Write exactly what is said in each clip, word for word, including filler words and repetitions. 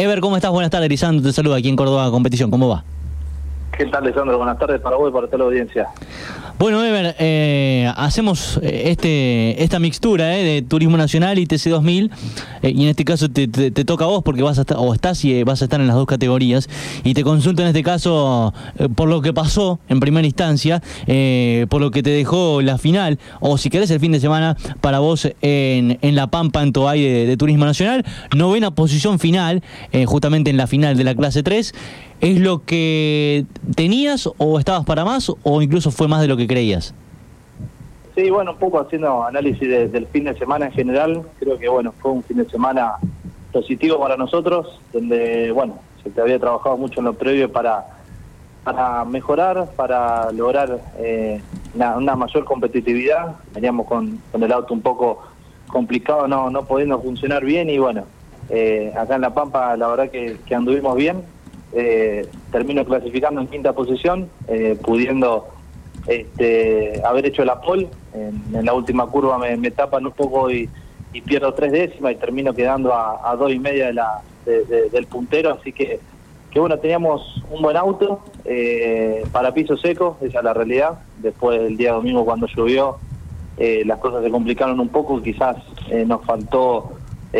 Ever, ¿cómo estás? Buenas tardes, Lisandro, te saluda aquí en Córdoba Competición, ¿cómo va? ¿Qué tal, Lisandro? Buenas tardes para vos y para toda la audiencia. Bueno, Ever, eh, hacemos este esta mixtura eh, de Turismo Nacional y T C dos mil, eh, y en este caso te, te, te toca a vos porque vas a estar, o estás y vas a estar en las dos categorías, y te consulto en este caso eh, por lo que pasó en primera instancia, eh, por lo que te dejó la final, o si querés el fin de semana para vos en, en La Pampa, en Toay de, de Turismo Nacional, novena posición final, eh, justamente en la final de la clase tres. ¿Es lo que tenías o estabas para más o incluso fue más de lo que creías? Sí, bueno, un poco haciendo análisis de, del fin de semana en general, creo que bueno, fue un fin de semana positivo para nosotros, donde bueno, se te había trabajado mucho en lo previo para, para mejorar, para lograr eh, una, una mayor competitividad. Veníamos con, con el auto un poco complicado, no, no pudiendo funcionar bien, y bueno, eh, acá en La Pampa la verdad que, que anduvimos bien. Eh, termino clasificando en quinta posición, eh, pudiendo este, haber hecho la pole. En, en la última curva me, me tapan un poco y, y pierdo tres décimas y termino quedando a, a dos y media de la, de, de, del puntero, así que, que bueno, teníamos un buen auto eh, para piso seco, esa es la realidad. Después del día domingo cuando llovió, eh, las cosas se complicaron un poco, quizás eh, nos faltó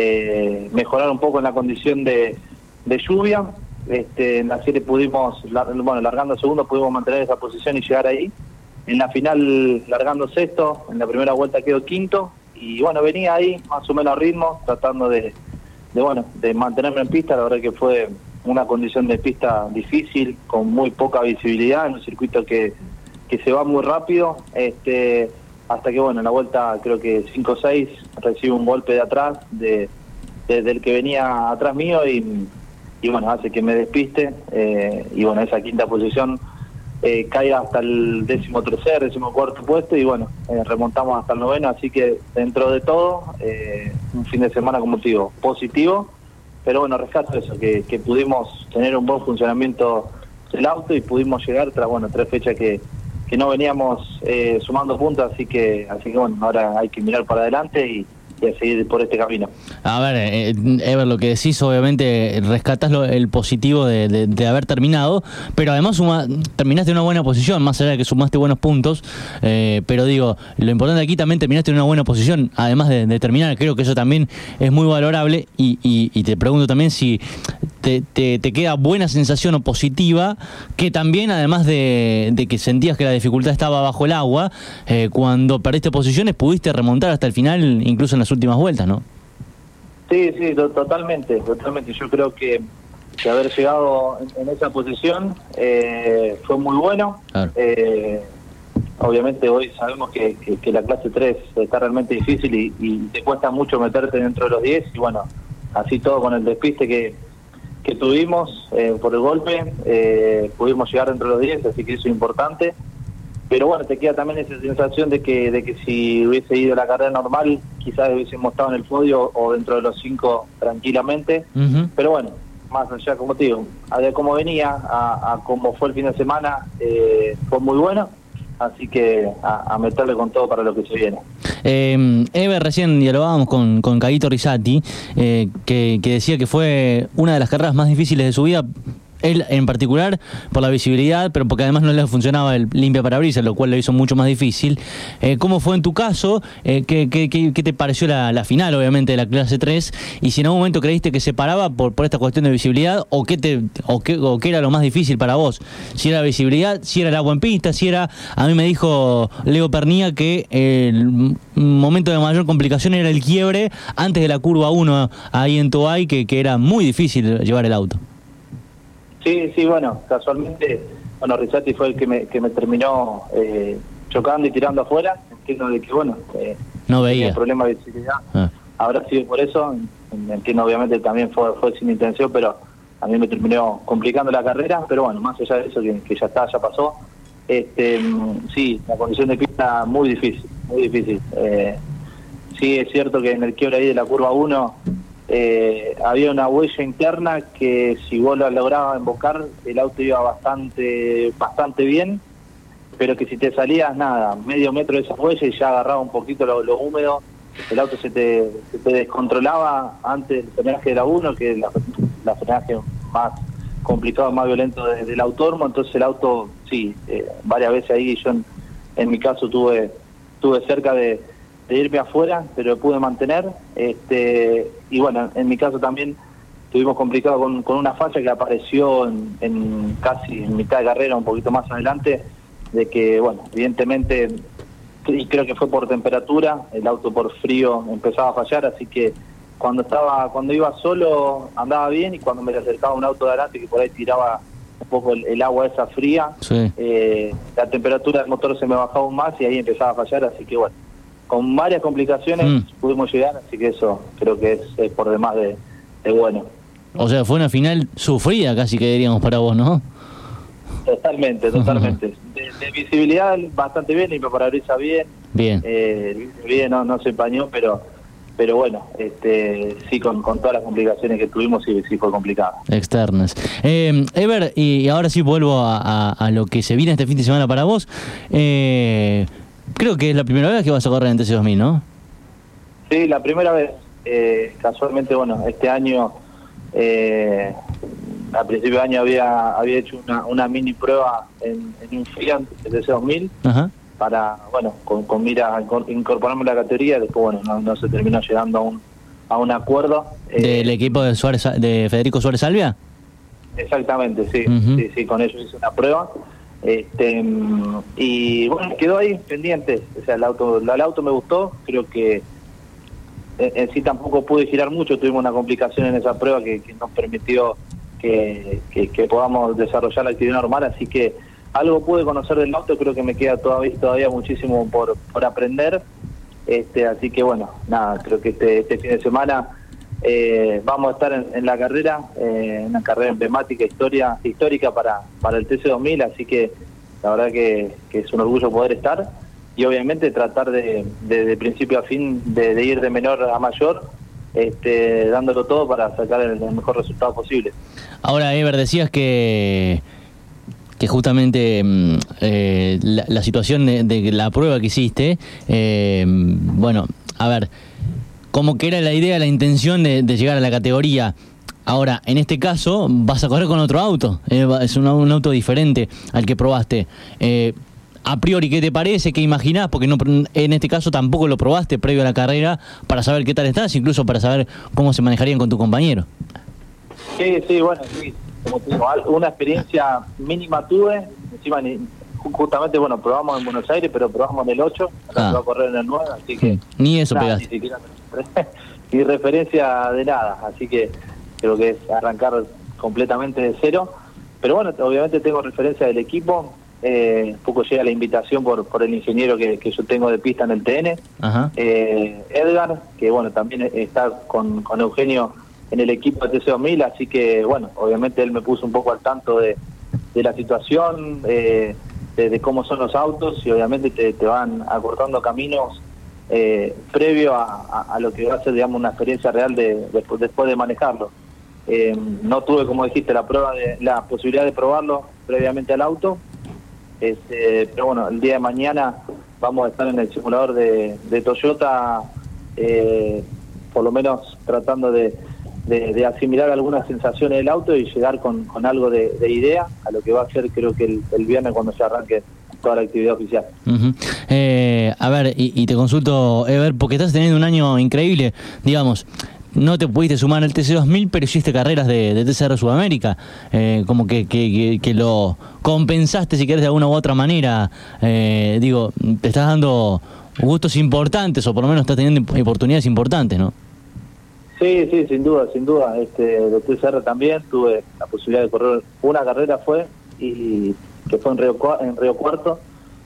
eh, mejorar un poco en la condición de, de lluvia. Este, en la serie pudimos, bueno, largando segundo pudimos mantener esa posición y llegar ahí. En la final largando sexto, en la primera vuelta quedó quinto, y bueno, venía ahí más o menos a ritmo, tratando de, de bueno, de mantenerme en pista. La verdad que fue una condición de pista difícil, con muy poca visibilidad, en un circuito que, que se va muy rápido, este, hasta que bueno, en la vuelta creo que cinco o seis recibo un golpe de atrás, de, de, del que venía atrás mío, y y bueno, hace que me despiste, eh, y bueno, esa quinta posición eh, cae hasta el décimo tercer, décimo cuarto puesto, y bueno, eh, remontamos hasta el noveno, así que dentro de todo, eh, un fin de semana, como te digo, positivo, pero bueno, rescato eso, que, que pudimos tener un buen funcionamiento del auto y pudimos llegar tras, bueno, tres fechas que, que no veníamos eh, sumando puntos, así que, así que bueno, ahora hay que mirar para adelante y y a seguir por este camino. A ver, eh, Ever, lo que decís, obviamente rescatás lo, el positivo de, de, de haber terminado, pero además suma, terminaste en una buena posición, más allá de que sumaste buenos puntos, eh, pero digo, lo importante aquí también terminaste en una buena posición, además de, de terminar. Creo que eso también es muy valorable, y, y, y te pregunto también si te, te, te queda buena sensación o positiva, que también además de, de que sentías que la dificultad estaba bajo el agua, eh, cuando perdiste posiciones pudiste remontar hasta el final, incluso en las últimas vueltas, ¿no? Sí, sí, to totalmente, totalmente. Yo creo que, que haber llegado en, en esa posición eh, fue muy bueno. Claro. Eh, obviamente hoy sabemos que, que, que la clase tres está realmente difícil y, y te cuesta mucho meterte dentro de los diez, y bueno, así todo con el despiste que, que tuvimos eh, por el golpe, eh, pudimos llegar dentro de los diez, así que eso es importante. Pero bueno, te queda también esa sensación de que de que si hubiese ido la carrera normal, quizás hubiésemos estado en el podio o dentro de los cinco tranquilamente. Uh-huh. Pero bueno, más allá, como te digo, a de cómo venía, a, a cómo fue el fin de semana, eh, fue muy bueno. Así que a, a meterle con todo para lo que se viene. Eh, Ever, recién dialogábamos con, con Caguito Rizzati, eh, que, que decía que fue una de las carreras más difíciles de su vida. Él en particular por la visibilidad, pero porque además no le funcionaba el limpia parabrisas, lo cual lo hizo mucho más difícil. Eh, ¿Cómo fue en tu caso? Eh, ¿qué, qué, qué, ¿Qué te pareció la, la final, obviamente, de la clase tres? Y si en algún momento creíste que se paraba por, por esta cuestión de visibilidad, o qué, te, o, qué, o qué era lo más difícil para vos. Si era la visibilidad, si era el agua en pista, si era... A mí me dijo Leo Pernía que el momento de mayor complicación era el quiebre antes de la curva uno ahí en Toay, que, que era muy difícil llevar el auto. Sí, sí, bueno, casualmente, bueno, Rizzati fue el que me, que me terminó eh, chocando y tirando afuera. Entiendo de que, bueno, eh, no veía el problema de visibilidad. Ah. Habrá sido por eso. Entiendo, obviamente, también fue, fue sin intención, pero a mí me terminó complicando la carrera. Pero bueno, más allá de eso, que, que ya está, ya pasó. Este, sí, la condición de pista muy difícil, muy difícil. Eh, sí, es cierto que en el quiebre ahí de la curva uno... Eh, había una huella interna que si vos lo lograbas embocar, el auto iba bastante bastante bien, pero que si te salías nada, medio metro de esa huella y ya agarraba un poquito lo, lo húmedo, el auto se te, se te descontrolaba antes del frenaje de la uno, que la, la frenaje más complicado, más violento de, del autódromo, entonces el auto, sí, eh, varias veces ahí yo en, en mi caso tuve tuve cerca de, de irme afuera, pero pude mantener, este y bueno, en mi caso también estuvimos complicados con, con una falla que apareció en, en casi en mitad de carrera, un poquito más adelante, de que, bueno, evidentemente, y creo que fue por temperatura, el auto por frío empezaba a fallar, así que cuando estaba cuando iba solo andaba bien, y cuando me acercaba un auto de adelante que por ahí tiraba un poco el, el agua esa fría, sí. eh, la temperatura del motor se me bajaba aún más y ahí empezaba a fallar, así que bueno, con varias complicaciones mm. pudimos llegar, así que eso creo que es, es por demás de, de bueno. O sea, fue una final sufrida casi que diríamos para vos, ¿no? Totalmente, totalmente. De, de visibilidad bastante bien, y me parabrisas bien. Bien. Eh, bien, no, no se empañó, pero pero bueno, este sí, con, con todas las complicaciones que tuvimos, sí, sí fue complicado. Externas. Eh, Ever, y ahora sí vuelvo a, a, a lo que se viene este fin de semana para vos. Eh, creo que es la primera vez que vas a correr en T C dos mil, ¿no? Sí, la primera vez. Eh, casualmente, bueno, este año... Eh, a principio de año había había hecho una, una mini prueba en, en un Fiat de T C dos mil. Ajá. Para, bueno, con, con mira a incorporarme en la categoría. Después, bueno, no, no se terminó llegando a un a un acuerdo. ¿Del eh, equipo de Suárez, de Federico Suárez Salvia? Exactamente, sí, uh-huh. sí, sí, con ellos hice una prueba. Este, y bueno, quedó ahí pendiente. O sea, el auto, el auto me gustó, creo que en, en sí tampoco pude girar mucho, tuvimos una complicación en esa prueba que, que nos permitió que, que, que podamos desarrollar la actividad normal, así que algo pude conocer del auto, creo que me queda todavía todavía muchísimo por, por aprender, este así que bueno, nada, creo que este, este fin de semana eh, vamos a estar en, en la carrera, eh, una carrera emblemática, historia histórica para, para el T C dos mil, así que la verdad que, que es un orgullo poder estar, y obviamente tratar de, de, de principio a fin, de, de ir de menor a mayor, este dándolo todo para sacar el, el mejor resultado posible. Ahora, Ever, decías que que justamente eh, la, la situación de, de la prueba que hiciste, eh, bueno, a ver, como que era la idea, la intención de, de llegar a la categoría. Ahora, en este caso, vas a correr con otro auto, eh, es un, un auto diferente al que probaste. Eh, a priori, ¿qué te parece? ¿Qué imaginás? Porque no, en este caso tampoco lo probaste previo a la carrera para saber qué tal estás, incluso para saber cómo se manejarían con tu compañero. Sí, sí, bueno, sí, como te digo, una experiencia mínima tuve, encima ni, justamente, bueno, probamos en Buenos Aires, pero probamos en el ocho, ahora se va a correr en el nueve, así que... Ni eso nada, pegaste. Ni siquiera, ni referencia de nada, así que creo que es arrancar completamente de cero, pero bueno, obviamente tengo referencia del equipo, eh, un poco llega la invitación por por el ingeniero que, que yo tengo de pista en el T N, Ajá. Eh, Edgar, que bueno, también está con, con Eugenio en el equipo de T C dos mil, así que bueno, obviamente él me puso un poco al tanto de, de la situación, eh, de, de cómo son los autos, y obviamente te, te van acortando caminos eh, previo a, a, a lo que va a ser, digamos, una experiencia real de, de después de manejarlo. Eh, no tuve, como dijiste, la prueba de la posibilidad de probarlo previamente al auto, este, pero bueno, el día de mañana vamos a estar en el simulador de, de Toyota, eh, por lo menos tratando de De, de asimilar algunas sensaciones del auto y llegar con, con algo de, de idea a lo que va a ser, creo que el, el viernes cuando se arranque toda la actividad oficial. Uh-huh. eh, a ver, y, y te consulto, Ever, porque estás teniendo un año increíble, digamos, no te pudiste sumar al T C dos mil, pero hiciste carreras de, de T C R Sudamérica, eh, como que, que, que, que lo compensaste, si querés, de alguna u otra manera, eh, digo, te estás dando gustos importantes, o por lo menos estás teniendo oportunidades importantes, ¿no? Sí, sí, sin duda, sin duda. Este, de T C R también tuve la posibilidad de correr una carrera, fue, y que fue en Río, en Río Cuarto,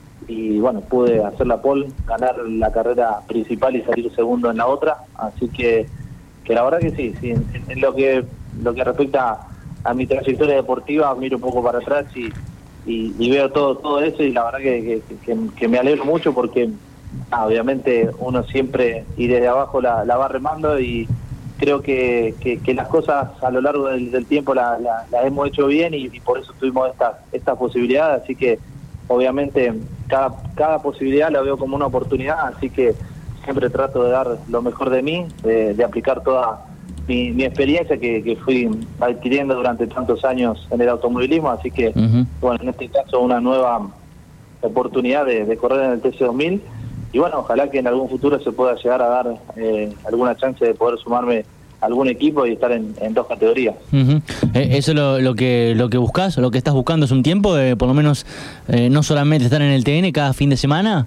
y bueno, pude hacer la pole, ganar la carrera principal y salir segundo en la otra, así que que la verdad que sí, sí en, en lo que lo que respecta a, a mi trayectoria deportiva, miro un poco para atrás y, y, y veo todo todo eso, y la verdad que, que, que, que me alegro mucho porque ah, obviamente uno siempre y desde abajo la, la va remando, y creo que, que, que las cosas a lo largo del, del tiempo las la, la hemos hecho bien, y, y por eso tuvimos esta, esta posibilidad, así que obviamente cada, cada posibilidad la veo como una oportunidad, así que siempre trato de dar lo mejor de mí, de, de aplicar toda mi, mi experiencia que, que fui adquiriendo durante tantos años en el automovilismo, así que, uh-huh. bueno, en este caso una nueva oportunidad de, de correr en el T C dos mil, y bueno, ojalá que en algún futuro se pueda llegar a dar eh, alguna chance de poder sumarme a algún equipo y estar en, en dos categorías. Uh-huh. eh, ¿Eso es lo, lo que lo que buscas, lo que estás buscando hace un tiempo, eh, por lo menos eh, no solamente estar en el T N cada fin de semana?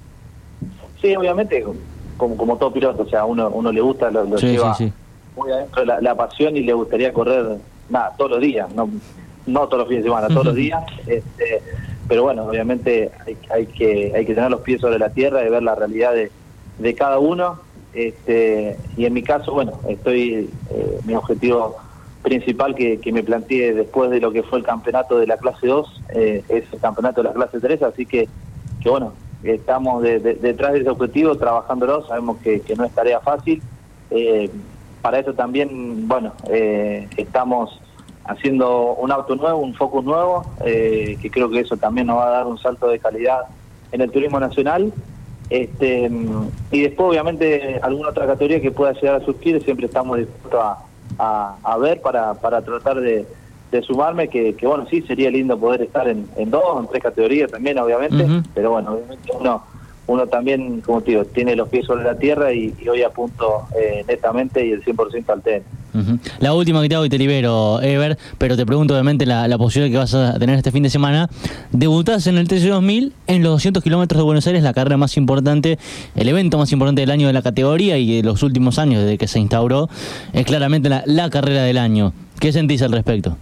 Sí, obviamente, como, como todo piloto, o sea, uno uno le gusta, lo, lo sí, lleva sí, sí. muy adentro la, la pasión y le gustaría correr, nada, todos los días, no no todos los fines de semana, todos los días, este, pero bueno, obviamente hay, hay que hay que tener los pies sobre la tierra y ver la realidad de, de cada uno, este, y en mi caso, bueno, estoy eh, mi objetivo principal que, que me planteé después de lo que fue el campeonato de la clase dos, eh, es el campeonato de la clase tres, así que, que bueno, estamos de, de, detrás de ese objetivo, trabajándolo, sabemos que, que no es tarea fácil, eh, para eso también, bueno, eh, estamos haciendo un auto nuevo, un Focus nuevo, eh, que creo que eso también nos va a dar un salto de calidad en el turismo nacional, este, y después obviamente alguna otra categoría que pueda llegar a surgir, siempre estamos dispuestos a, a, a ver para, para tratar de, de sumarme, que, que bueno, sí, sería lindo poder estar en, en dos, en tres categorías también, obviamente, uh-huh. pero bueno, obviamente uno, uno también, como te digo, tiene los pies sobre la tierra y, y hoy apunto eh, netamente y el cien por ciento al T N. Uh-huh. La última que te hago y te libero, Ever, pero te pregunto obviamente la, la posibilidad que vas a tener este fin de semana. Debutás en el T C dos mil en los doscientos kilómetros de Buenos Aires, la carrera más importante, el evento más importante del año de la categoría y de los últimos años desde que se instauró, es claramente la, la carrera del año. ¿Qué sentís al respecto?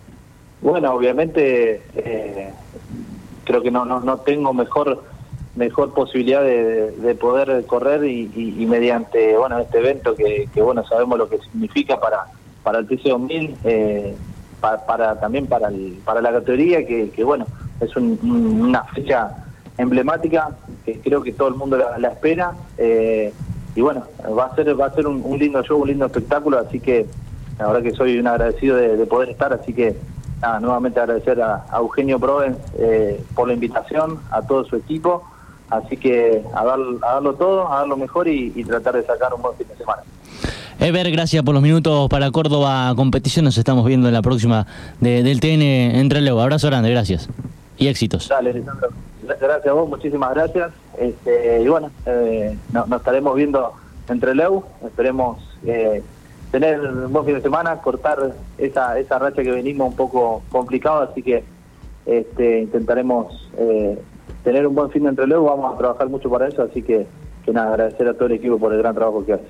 Bueno, obviamente eh, creo que no, no, no tengo mejor mejor posibilidad de, de poder correr y, y, y mediante bueno este evento que, que bueno sabemos lo que significa para para el T C dos mil, eh, para, para también para el, para la categoría que, que bueno es un, un, una fecha emblemática que creo que todo el mundo la, la espera, eh, y bueno va a ser va a ser un, un lindo show, un lindo espectáculo, así que la verdad que soy un agradecido de, de poder estar, así que nada, nuevamente agradecer a, a Eugenio Provence eh, por la invitación, a todo su equipo. Así que a, dar, a darlo todo, a dar lo mejor y, y tratar de sacar un buen fin de semana. Ever, gracias por los minutos para Córdoba Competición. Nos estamos viendo en la próxima de, del T N en relevo. Abrazo grande, gracias. Y éxitos. Dale, Lisandro. Gracias a vos, muchísimas gracias. Este, y bueno, eh, no, nos estaremos viendo en relevo. Esperemos eh, tener un buen fin de semana, cortar esa, esa racha que venimos un poco complicado. Así que este, intentaremos... Eh, tener un buen fin de entreluego, vamos a trabajar mucho para eso, así que, que nada, agradecer a todo el equipo por el gran trabajo que hace.